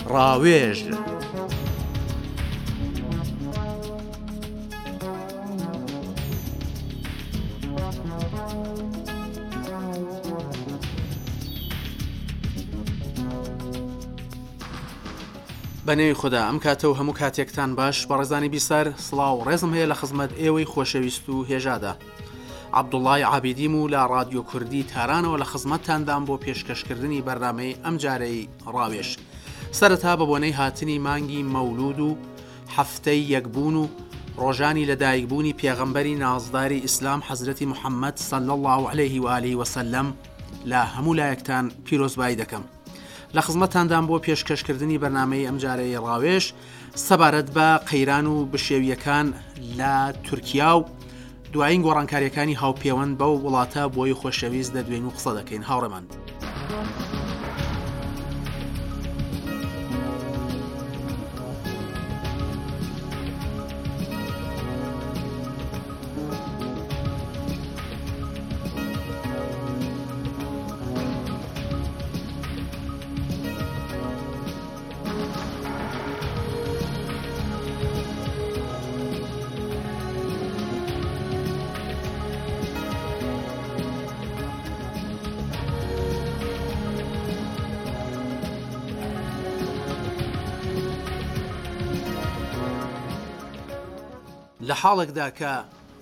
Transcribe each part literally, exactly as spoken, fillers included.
ڕاوێژ بەنێوی خوددا ئەم کاتە و هەموو کاتێکتان باش بەڕێزانی بیسەر سڵاو ڕێزم هەیە لە خزمەت ئێوەی خۆشەویست و هێژادا. عەبدوڵڵای عابیدیم و لە ڕادیۆ کوردی تارانەوە لە خزمەتتاندام بۆ پێشکەشکردنی بەرنامەی ئەم جارەی ڕاوێژ. سەرەتا بە بۆنەی هاتنی مانگی مەولود و هەفتەی یەکبوون و ڕۆژانی لەدایکبوونی پێغەمبەری نازداری ئیسلام حەزرەتی موحەممەد صلی الله علیه و آله وسلم لە هەموو لایەکتان پیرۆزبایی دەکەم. لە خزمەتتاندام بۆ پێشکەشکردنی بەرنامەی ئەم جارەی ڕاوێژ سەبارەت بە قەیران و بشێویەکان لە تورکیا و دوایین گۆڕانکاریەکانی هاوپەیوەند بەو وڵاتە بۆی خۆشەویست دەدوێن و قسە دەکەین. هاوڕێمان لە حاڵێکدا کە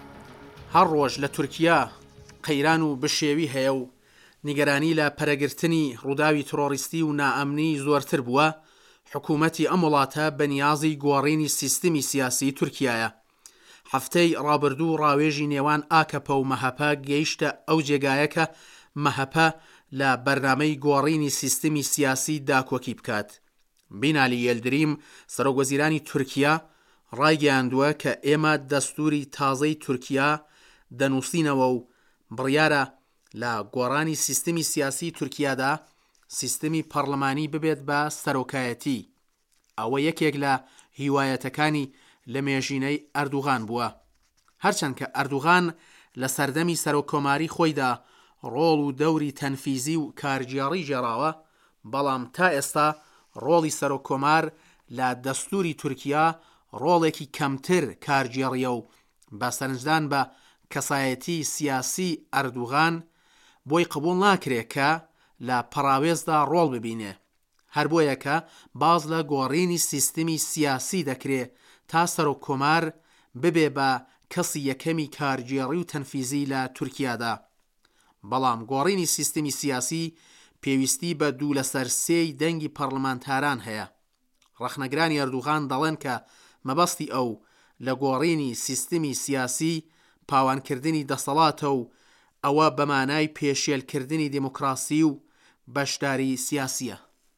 هەر ڕۆژ لە تورکیا قەیران و بشێوی هەیە و نیگەرانی لە پەرەگرتنی ڕووداوی تۆڕیستی و نائەمنی زۆرتر بووە، حکوومەتی ئەم وڵاتە بەنیازی گۆڕینی سیستمی سیاسی تورکیایە. هەفتەی ڕابردوو ڕاوێژی نێوان ئاکەپە و مەهەپە گەیشتە ئەو جێگایە کە مەهەپە لە بەرنامەی گۆڕینی سیستمی سیاسی داکۆکی بکات. بینالی یەلدریم سەرۆکوەزیرانی تورکیا ڕایگەیاندووە کە ئێمە دەستوری تازەی تورکیا دەنووسینەوە و بڕیارە لە گۆڕانی سیستمی سیاسی تورکیادا سیستمی پەرلەمانی ببێت بە سەرۆکایەتی. ئەوە یەکێک لە هیوایەتەکانی لە مێژینەی ئەردوغان بووە. هەرچەند کە ئەردوغان لە سەردەمی سەرۆکۆماری خۆیدا ڕۆڵ و دەوری تەنفیزی و کارگێڕی ژێراوە، بەڵام تا ئێستا ڕۆڵی سەرۆکۆمار لە دەستوری تورکیا ڕۆڵێکی کەمتر کارگێڕیە و بە سەرنجدان بە کەسایەتی سیاسی ئەردوغان بۆی قبول ناکرێت کە لە پەراوێزدا ڕۆڵ ببینێ. هەر بۆیە کە باز لە گۆڕینی سیستمی سیاسی دەکرێت تا سەرۆکۆمار ببێ بە کەسی یەکەمی کارگێڕی و تەنفیزی لە تورکیادا. بەڵام گۆڕینی سیستمی سیاسی پێویستی بە دوو لەسەر سێی دەنگی پەرلەمانتاران هەیە. ڕەخنەگرانی ئەردوغان دەڵێن کە مەبەستی ئەو لە گۆڕینی سیستمی سیاسی پاوانکردنی دەسەڵاتە و ئەوە بەمانای پێشێلکردنی دیموکراسی و بەشداری سیاسیە.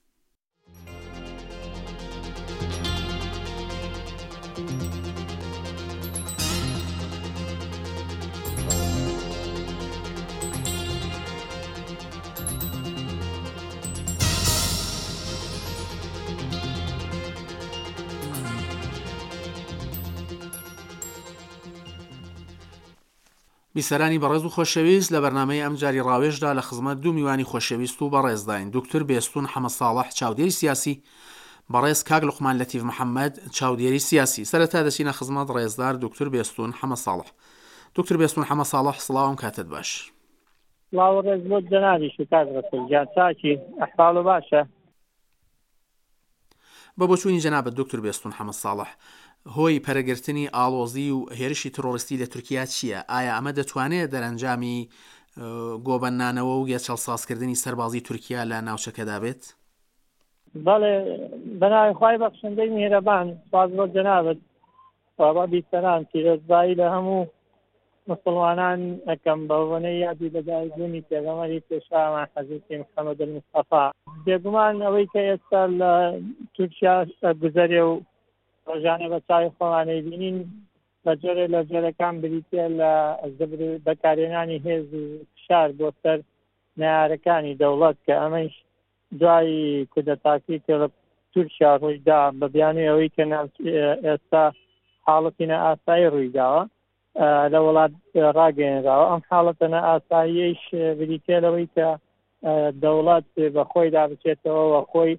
بیسەرانی بەڕێز و خۆشەویست، لە بەرنامەی ئەم جاری ڕاوێژدا لە خزمەت دوو میوانی خۆشەویست و بەڕێزداین. دکتۆر بێستون حەمەد ساڵح چاودێری سیاسی، بەڕێز کاک لوقمان لەتیف محەممەد چاودێری سیاسی. سەرەتا دەچینە خزمەت ڕێزدار دکتۆر بێستون حەمەد ساڵح. دکتۆر بێستون حەمەد ساڵح، سڵاوم کاتت باش. سڵاو ڕێز بۆ جەنابی شکات ڕەسەل جان چاکی ئەحواڵ باشە. بە بۆچوونی جەنابەت دکتۆر بێستون حەمەد ساڵح، هۆی پەرەگرتنی ئاڵۆزی و هێرشی تۆڕیستی لە تورکیا چییە؟ ئایا ئەمە دەتوانێت دەرەنجامی گۆبەنانەوە و یەکچەڵسازکردنی سەربازی تورکیا لە ناوچەکەدا بێت؟ بەڵێ بەناوی خوای بەخشندەی میهرەبان، سپاس بۆ جەنابەت. بابا بیسەران پیرۆزبایی لە هەموو مسڵمانان ئەکەم بە وەنەی یادی بەدایکبوونی پێغەمبەری پێشامان حەزرەتی محەممەد الموستەفا. بێگومان ئەوەی کە ئێستا لە تورکیا گوزەرێ و ڕۆژانە بە چاوی خۆوانەی بینین بە جۆرێ لە جۆرەکان بریتە لە بەکارهێنانی هێز و فشار بۆ سەر نەیارەکانی دەوڵەت، کە ئەمەش دوای کودەتاکەی کە لە تورکیا ڕوویدا بە بیانوی ئەوەی کە ئێستا حاڵەتی نەئاسایی ڕوویداوە لە وڵات ڕاگەیەنراوە. ئەم حاڵەتە نەئاساییەش بریتە لەوەی کە دەوڵەت بە خۆیدا بچێتەوە و خۆی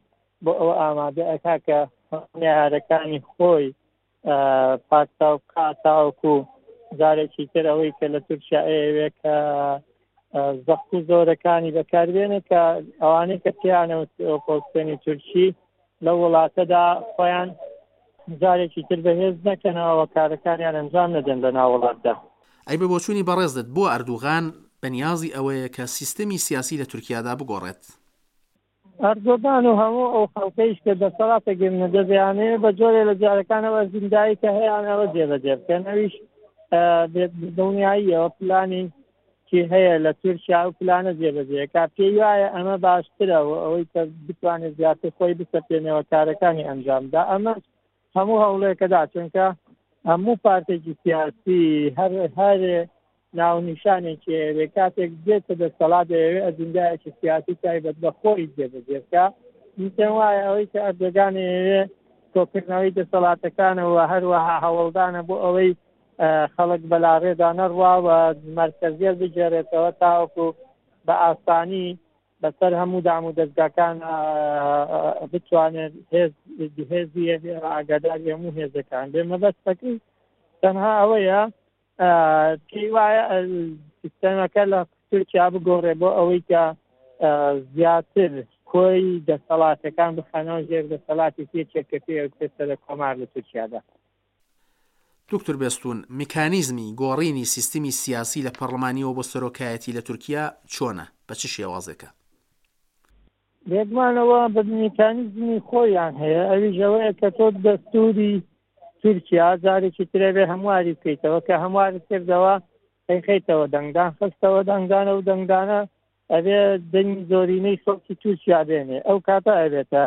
بۆ ئەوە ئامادە ئەکا کە نێهارەکانی خۆی پاکتاو کاتاوکو جارێکی تر ئەوەی کە لە تورکیا ئەوێ کە زەخت و زۆرەکانی بەکاربێنە کە ئەوانەی کە پیانەوە ئۆپۆزیسیۆنی تورکی لە وڵاتەدا خۆیان جارێکی تر بەهێز نەکەنەوە کارەکانیان ئەنجام نەدەن لە ناو وڵاتدا. ئەی بە بۆچوونی بەڕێزت بۆ ئەردوغان بەنیازی ئەوەیە کە سیستەمی سیاسی لە تورکیادا بگۆڕێت؟ ئەردۆغان و هەموو ئەو خەڵکەیش کە دەسەڵاتە گرنە دەزیانەیە بە جۆرێ لە جارەکانەوە زیندایی کە هەیەیانەوە جێبەجێ بکەن. ئەویش دڵنیاییەوە پلانی کی هەیە لە تورکیا و پلانە جێبەجێکا پێی وایە ئەمە باشترەوە ئەوەی کە بتوانێت زیاتر خۆی بسەپێنەوە کارەکانی ئەنجامدا. ئەمە هەموو هەوڵێکەدا چونکە هەموو پارتێکی سیاسی هەر هەر ناونیشانێکی ئەوێ کاتێک دێتە دەسەڵات دەیەوێت ئەجندایەکی سیاسی تایبەت بە خۆی جێبەجێبکە. پێم وایە ئەوەی کە ئەردۆغان ئەوێ کۆکردنەوەی دەسەڵاتەکانەوە هەروەها هەوڵدانە بۆ ئەوەی خەڵک بەلاڕێدا نەڕوا و مەرکەزیەت بجێڕێتەوە تاوەکو بە ئاسانی بەسەر هەموو دام و دەستگاکان بتوانێت هێزی ئاگاداری هەموو هێزەکان بێ. مەبەستەکەی تەنها ئەوەیە پێی وایە سیستەمەکە لە تورکیا بگۆڕێ بۆ ئەوەی کە زیاتر کۆی دەسەڵاتەکان بخەنەوە ژێر دەسەڵاتی پێچێک کە پێوتێتە لە کۆمار لە تورکیادا. دکتۆر بێستون، میکانیزمی گۆڕینی سیستمی سیاسی لە پەرلەمانیەوە بۆ سەرۆکایەتی لە تورکیا چۆنە؟ بە چ شێوازێکە؟ بێگومانەوە بە میکانیزمی خۆیان هەیە. ئەویش ئەوەیە کە تۆ دەستوری تورکیا جارێکی ترەوێ هەمواری بکەیتەوە کە هەمواری کردەوە ئەیخەیتەوە دەنگدان خستەوە دەنگدانە و دەنگدانە ئەبێ دەنگی زۆرینەی خەڵکی تورکیا بێنێ. ئەو کاتە ئەبێتە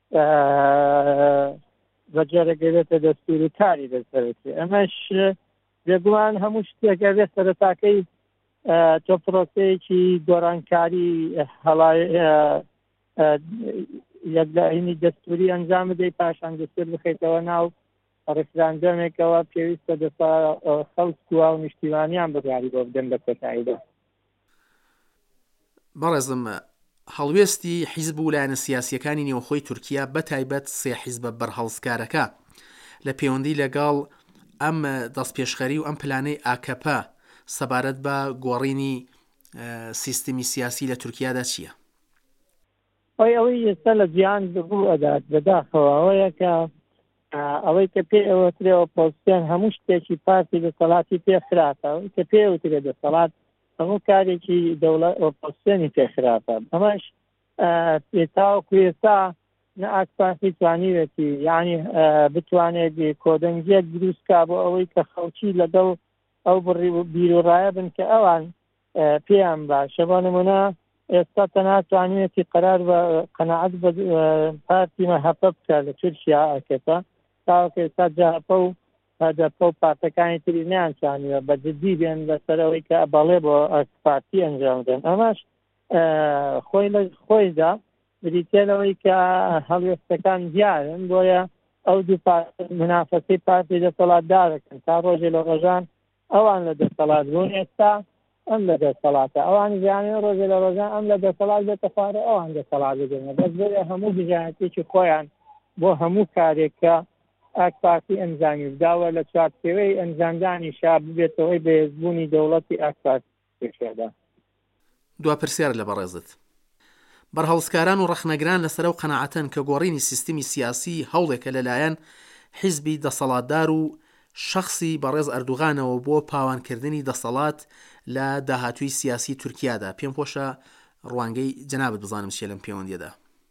بەجێرەگەوێتە دەستور و کاری دەسەرێتی. ئەمەش بێگومان هەموو شتێکە بێت سەرەتاکەی تۆ پرۆسەیەکی گۆڕانکاری هەڵای یەکلایینی دەستوری ئەنجام بدەی پاشان دەستور بخەیتەوە ناو ڕێکخراندەمێکەوە پێویستە دەسا خەڵک و نیشتیوانیان بڕیاری بۆ بدەن بە کۆتاییدا. بەڕێزم، هەڵوێستی حیزب و لایەنە سیاسیەکانی نێوخۆی تورکیا بە تایبەت سێ حیزبە بەرهەڵسکارەکە لە پەیوەندی لەگەڵ ئەم دەستپێشخەری و ئەم پلانەی ئاکەپە سەبارەت بە گۆڕینی سیستمی سیاسی لە تورکیادا چییە؟ ئەوەی ئەوەی ئێستا لە جیهان بوو ئەدات بەداخەوە ئەوەیە کە ئەوەی کە پێ ئەوەترێ ئۆپۆزیسیۆن هەموو شتێکی پارتی دەسەڵاتی پێخراپە کە پێوترێ دەسەڵات هەموو کارێکی دەوڵەت ئۆپۆزیسیۆنی پێخراپە. ئەمەش تاوەکو ئێستا نە ئاکپارتی توانیوێتی یعنی بتوانێت کۆدەنگیەک دروستکا بۆ ئەوەی کە خەڵکی لەگەڵ ئەو بیرۆڕایە بن کە ئەوان پێیان باشە. بۆ نمونە ئێستا تەنها توانوێتی قەرار بە قەناعەت بە پارتی مەهەپە بکە لە تورکیا ئەکەپە تاوەکو ئێستا جاپە و هەدەپە و پارتەکانی تری نەیانتوانیوە بە جددی بێن بەسەرەوەی کە بەڵێ بۆ پارتی ئەنجام بدەن. ئەمەش خۆی لە خۆیدا بریتێنەوەی کە هەڵوێستەکان دیارن بۆیە ئەو دوو منافەسەی پارتی دەسەڵاتدارەکەن تا ڕۆژێ لە ڕۆژان ئەوان لە دەسەڵات بوون ئێستا ئەم لە دەسەڵاتە ئەوان زیانێ ڕۆژێ لە ڕۆژان ئەم لە دەسەڵات بێتە خوارە ئەوان دەسەڵات بدەنە بەس بۆیە هەموو بژایەتێکی خۆیان بۆ هەموو کارێکە ئاکپارتی ئەنجامی بداوە لە چوارچێوەی ئەنجامدانی شا ببێتەوەی بەهێزبوونی دەوڵەتی ئاکپارتی پێشێدا. دوا پرسیار لە بەڕێزت. بەرهەڵسکاران و ڕەخنەگران لەسەر ئەو قەناعەتەن کە گۆڕینی سیستمی سیاسی هەوڵێکە لەلایەن حیزبی دەسەڵاتدار و شخصی بەڕێز ئەردوغانەوە بۆ پاوانکردنی دەسەڵات لە داهاتووی سیاسی تورکیادا. پێم خۆشە ڕوانگەی جەنابەت بزانم چیە لەم پەیوەندیەدا.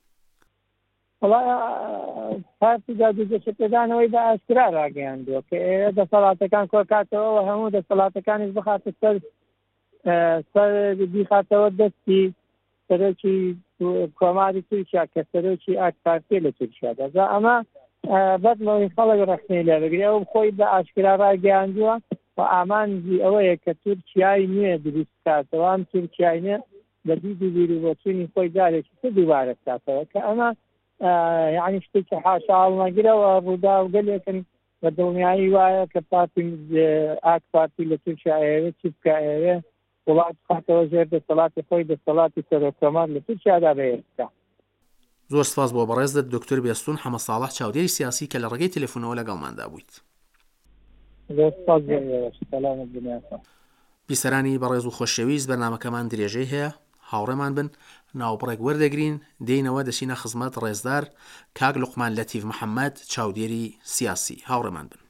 پارتی دادوجێشە پێدانەوەی بە ئاشکرا ڕاگەیاندووە کە ئێرە دەسەڵاتەکان کۆکاتەوە هەموو دەسەڵاتەکانیش بخاتە سەر سەر بیخاتەوە دەستی سەرۆکی کۆماری تورکیا کە سەرۆکی ئاکپارتیە لە تورکیادا. جا ئەمە بەدڵەوەی خەڵک ڕەخنەی لێ بگرێ و خۆی بە ئاشکرا ڕاگەیاندووە و ئامانجی ئەوەیە کە تورکیای نوێ دروست بکاتەوە. ئەم تورکیای نوێ بە دید و بیرروبۆچوونی خۆی جارێکی تر دووبارە بکاتەوە کە ئەمە یعنی شتێکی حاشا هەڵنەگرەوە ڕوودا و گەلێکن بە دڵنیایی وایە کە پارتی ئاکپارتی لە تورکیا ئێوێ چی بکە ئێوێ وڵات بخاتەوە ژێر دەسەڵاتی خۆی دەسەڵاتی سەرۆکۆمار لە تورکیادا بەهێز بکات. زۆر سپاس بۆ بەڕێزت دکتۆر بێستون حەمە ساڵح چاودێری سیاسی کە لە ڕێگەی تەلەفۆنەوە لەگەڵماندا بوویت. زۆر سپاس سەلامت بنیاتە. بیسەرانی بەڕێز و خۆشەویست بەرنامەکەمان درێژەی هەیە، هاوڕێمان بن، ناوبڕێک وەردەگرین، دێینەوە دەچینە خزمەت ڕێزدار کاک لوقمان لەتیف محەممەد چاودێری سیاسی. هاوڕێمان بن.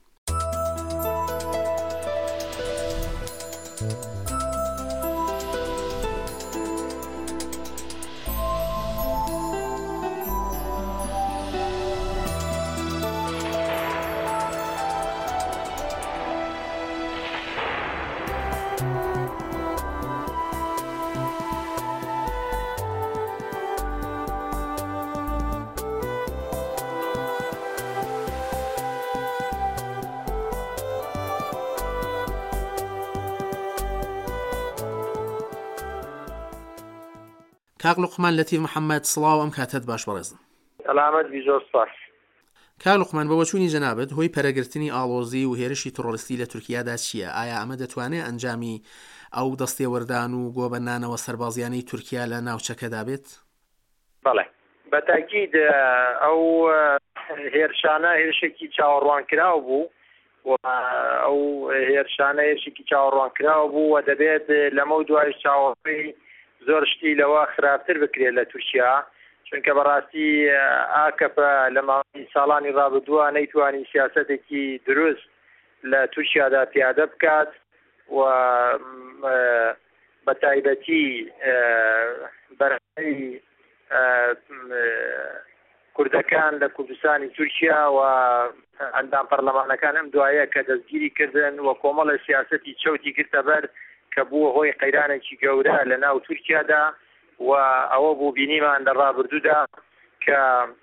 کاک لوقمان لەتیف محەممەد سڵاو، ئەم کاتت باش بەڕێزم. سەلامەت بی، زۆر سپاس. کاک لوقمان بە وەچوونی جەنابەت هۆی پەرەگرتنی ئاڵۆزی و هێرشی تۆڕۆریستی لە تورکیادا چییە؟ ئایا ئەمە دەتوانێت ئەنجامی ئەو دەستێوەردان و گۆبەنانەوە سەربازیانەی تورکیا لە ناوچەکەدا بێت؟ بەڵێ، بە تاکید ئەو هێرشانە هێرشێکی چاوەڕوانکراو بوو و ئەو هێرشانە هێرشێکی چاوەڕوانکراو بوو و دەبێت لەمە دوای چاوەڕێی زۆر شتی لەوە خراپتر بکرێت لە تورکیا، چونکە بەڕاستی ئاکەپە لە ماوەی ساڵانی ڕابردووە نەیتوانی سیاسەتێکی دروست لە تورکیادا پیادە بکات و بە تایبەتی بەرهەی کوردەکان لە کوردستانی تورکیا و ئەندام پەرلەمانەکان ئەم دوایە کە دەستگیری کردن و کۆمەڵە سیاسەتی چەوتی گرتە بەر کە بووە هۆی قەیرانێکی گەورە لە ناو تورکیادا و ئەوە بوو بینیمان لە ڕابردوودا کە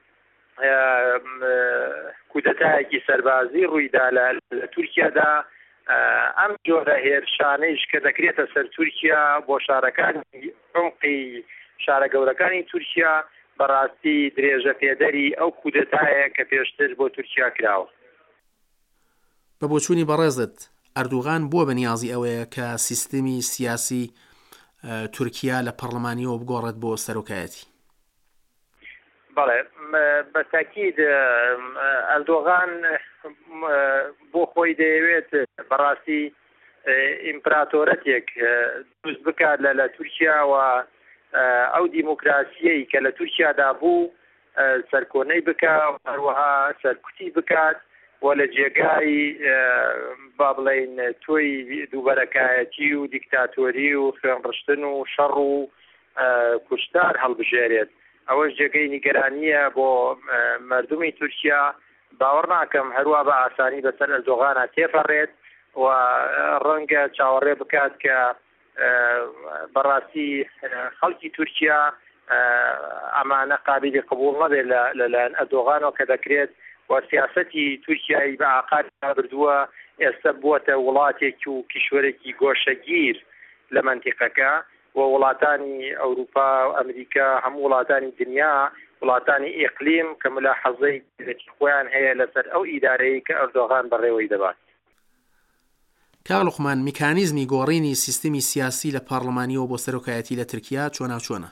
کودەتایەکی سەربازی ڕوویدا لە تورکیادا. ئەم جۆرە هێرشانەیش کە دەکرێتە سەر تورکیا بۆ شارەکانی عمقی شارە گەورەکانی تورکیا بەڕاستی درێژە پێدەری ئەو کودەتایە کە پێشتر بۆ تورکیا کراوە. بە بۆچوونی بەڕێزت ئەردوغان بووە بەنیازی ئەوەیە کە سیستمی سیاسی تورکیا لە پەرلەمانیەوە بگۆڕێت بۆ سەرۆکایەتی؟ بەڵێ، بە تاکید ئەردوغان بۆ خۆی دەیەوێت بەڕاستی ئیمپراتۆرەتێک دروست بکات لە تورکیا و ئەو دیموکراسیەی کە لە تورکیادا بوو سەرکۆنەی بکات، هەروەها سەرکوتی بکات و لە جێگای با بڵێن تۆی دووبەرەکایەتی و دیکتاتۆری و خوێنڕشتن و شەڕ و کوشتار هەڵبژێرێت. ئەوەش جێگەی نیگەرانیە بۆ مردمی تورکیا. باوەڕ ناکەم هەروە بە ئاسانی بەسەر ئەردۆغانە تێپەڕێت و ڕەنگە چاوەڕێ بکات کە بەڕاستی خەڵکی تورکیا ئەمانە قابلی قبول نەبێت لەلایەن ئەردۆغانەوە کە دەکرێت و سیاسەتی تورکیایی بە عقاد بردووە ئێستا بووەتە وڵاتێکی و کیشوەرێکی گۆشەگیر لە مەنتیقەکە و وڵاتانی ئەوروپا و ئەمریکا هەموو وڵاتانی دنیا وڵاتانی ئیقلیم کە ملاحەزەی خۆیان هەیە لەسەر ئەو ئیدارەیە کە ئەردۆغان بەڕێوەی دەبات. کاک لوقمان، میکانیزمی گۆڕینی سیستمی سیاسی لە پارلەمانیەوە بۆ سەرۆکایەتی لە تورکیا چۆنا چۆنە؟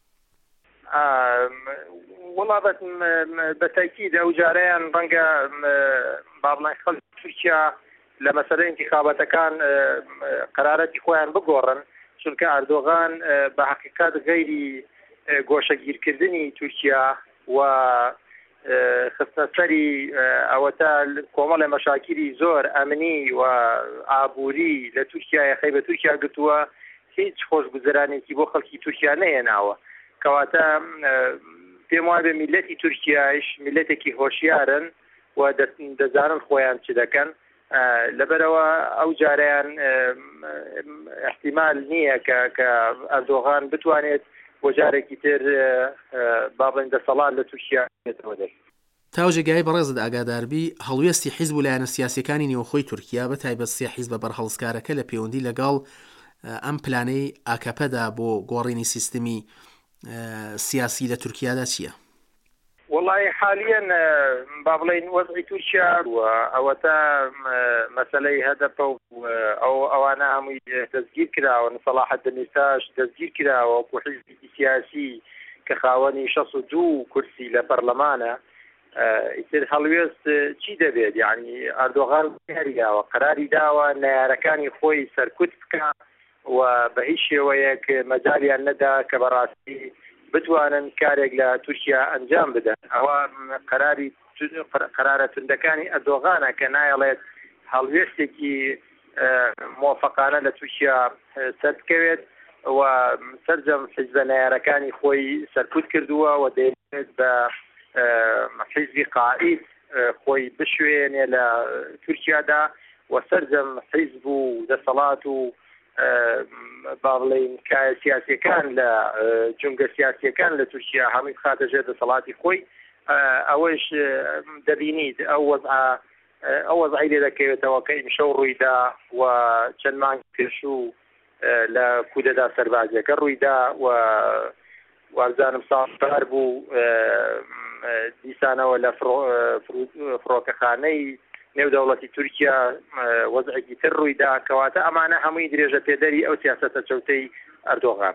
وڵابەت بە تاکید ئەو جارەیان ڕەنگە با بڵێن خەڵکی تورکیا لە مەسەلەی انتخابەتەکان قەرارەتی خۆیان بگۆڕن، چونکە ئەردۆغان بە حەقیقەت غەیری گۆشەگیرکردنی تورکیا و خستە سەری ئەوەتە کۆمەڵە مەشاکیری زۆر ئەمنی و ئابووری لە تورکیای خەی بە تورکیا گرتووە، هیچ خۆشگوزەرانێکی بۆ خەڵکی تورکیا نەهێناوە. کەواتە پێم وایە بە میلەتی تورکیایش میلەتێکی هۆشیارن و دەزانن خۆیان چ دەکەن. لەبەرەوە ئەو جاریان احتیمال نییە کە ئەردۆغان بتوانێت بۆ جارێکی تر بابڵێن دەسەڵات لە تورکیا بێتەوە دەست. تا ژێگای بەڕێزت ئاگاداربی هەڵوێستی حیزب و لایەنە سیاسیەکانی نێوخۆی تورکیا بە تایبەت سێ حیزبە بەرهەڵسکارەکە لە پەیوەندی لەگەڵ ئەم پلانەی ئاکەپەدا بۆ گۆڕینی سیستمی سیاسی لە تورکیادا چییە؟ والله حاليا بابلين وضع توركيا وأوتا مسألة هدف أو أو أنا هم تسجيل كذا وصلاح الدميساج تسجيل كذا وحزب سياسي کە خاوەنی شەست و دوو کورسی لە پەرلەمانە ئیتر هەڵوێست چی دەبێت؟ یعنی ئەردۆغان دیاریداوە قەراری داوە نایارەکانی خۆی سەرکوت بکە و بە هیچ شێوەیەک مەجالیان نەدا کە بەڕاستی بتوانن کارێک لە تورکیا ئەنجام بدەن. ئەوە قەراری قەرارە توندەکانی ئەردۆغانە کە نایەڵێت هەڵوێستێکی مۆفەقانە لە تورکیا سەرکەوێت و سەرجەم حیزبە نایارەکانی خۆی سەرکوت کردووە و دەیەوێت بە حیزبی قائید خۆی بشوێنێ لە تورکیادا و سەرجەم حیزب و دەسەڵات و با بڵێین کایە سیاسیەکان لە جونگە سیاسیەکان لە تورکیا هەمووی بخاتە ژێر دەسەڵاتی خۆی. ئەوەش دەبینیت ئەو وەزعە ئەو وەزعی لێ دەکەوێتەوە کە ئیمشەو ڕوویدا و چەند مانگ پێشوو لە کودەدا سەربازیەکە ڕوویدا و وارزانم ساڵدار بوو دیسانەوە لە فڕۆکەخانەی نێودەوڵەتی تورکیا وەزعێکی تر ڕوویدا کەواتە ئەمانە هەمووی درێژە پێدەری ئەو سیاسەتە چەوتەی ئەردۆغان.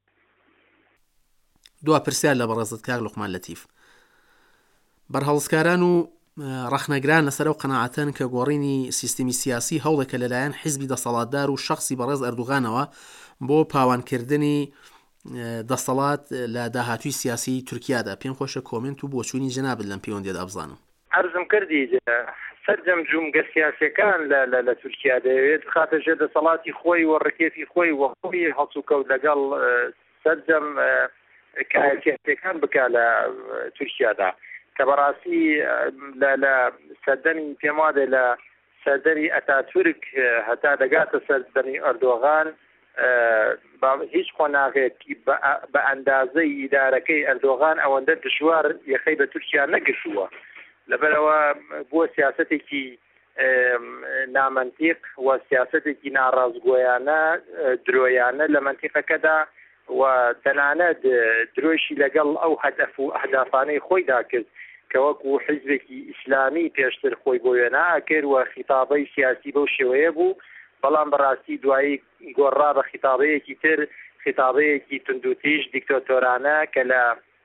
دوا پرسیار لە بەڕێزت کاک لوقمان لەتیف، بەرهەڵسکاران و ڕەخنەگران لەسەر ئەو قەناعەتەن کە گۆڕینی سیستمی سیاسی هەوڵێکە لەلایەن حیزبی دەسەڵاتدار و شەخصی بەڕێز ئەردوغانەوە بۆ پاوانکردنی دەسەڵات لە داهاتووی سیاسی تورکیادا. پێم خۆشە کۆمنت و بۆچوونی جەنابەت لەم پەیوەندیەدا بزانم. عەرزم کردی سەرجەم جومگە سیاسیەکان لە لە تورکیا دەوێت خاتە ژێر دەسەڵاتی خۆی و ڕکێفی خۆی و خۆی هەڵسو کەوت لەگەڵ سەرجەم کارسیاسیەکان بکە لە تورکیادا کە بەڕاستی لە سەردەمی پێم وادە لە سەردەمی ئەتاتورک هەتا دەگاتە سەردەمی ئەردۆغان هیچ خۆناغێکی بە ئەندازەی ئیدارەکەی ئەردۆغان ئەوەندە دژوار یەخەی بە تورکیا نەگرتووە. لەبەرەوە بۆ سیاسەتێکی نامەنتیق و سیاسەتێکی ناڕازگۆیانە درۆیانە لە منتیقەکەدا و تەنانەت درۆشی لەگەڵ ئەو هەدەف و ئەهدافانەی خۆیدا کرد کە وەکو حیزبێکی ئیسلامی پێشتر خۆی بۆ وێنە کرد و خیتابەی سیاسی بەو شێوەیە بوو، بەڵام بەڕاستی دوایی گۆڕا بە خیتابەیەکی تر، خیتابەیەکی توندوتیژ دیکتۆتۆرانە کە لە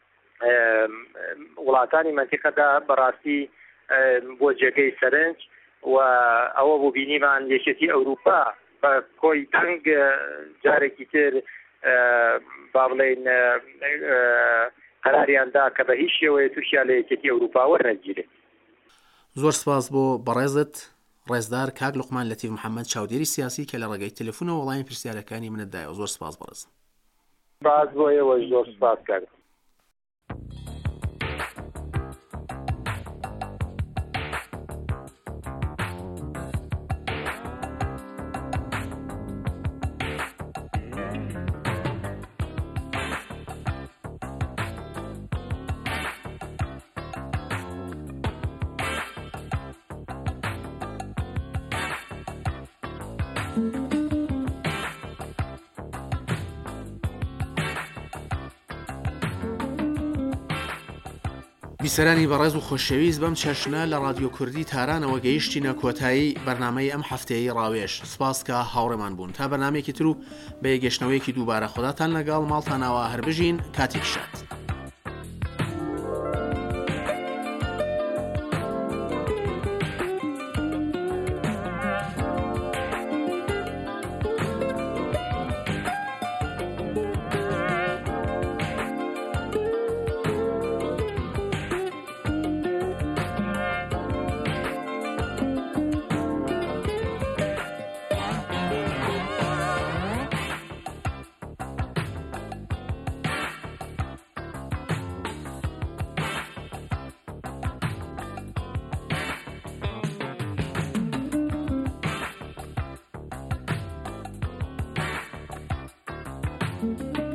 وڵاتانی منتیقەدا بەڕاستی بۆ جێگەی سەرنج و ئەوە بۆ بینیمان یەکێتی ئەوروپا بە کۆی تەنگ جارێکی تر با بڵێن قەراریاندا کە بە هیچ شێوەیە تورکیا لە یەکێتی ئەوروپا وەرنەگیرێت. زۆر سپاس بۆ بەڕێزت ڕێزدار کاک لوقمان لەتیف محەممەد، چاودێری سیاسی کە لە ڕێگەی تەلەفۆنەوە وەڵامی پرسیارەکانی منتدایەوە. زۆر سپاس بەڕێز. باز بۆ ئێوەش زۆر سپاس کاک. بیسەرانی بەڕێز و خۆشەویست، بەم چەشنە لە رادیۆ کوردی تارانەوە گەیشتینە کۆتایی بەرنامەی ئەم هەفتەیەی ڕاوێژ. سپاس کە هاوڕێمان بوون. تا بەرنامێکی تر و بە یەگەشتنەوەیەکی دووبارە خوداتان لەگەڵ ماڵتانەوە هەربژین. کاتێک شات. Thank you.